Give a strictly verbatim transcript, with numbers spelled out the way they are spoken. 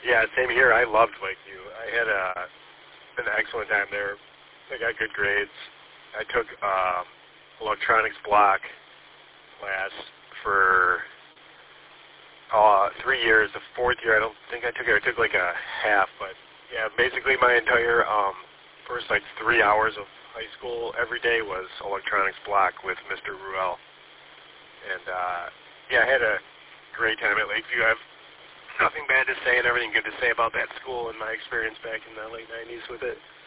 Yeah, same here. I loved Lakeview. I had a, an excellent time there. I got good grades. I took um, electronics block class for uh, three years. The fourth year, I don't think I took it. I took like a half, but yeah, basically my entire um, first like three hours of high school every day was electronics block with Mister Ruel. And uh, yeah, I had a great time at Lakeview. I've nothing bad to say and everything good to say about that school and my experience back in the late nineties with it.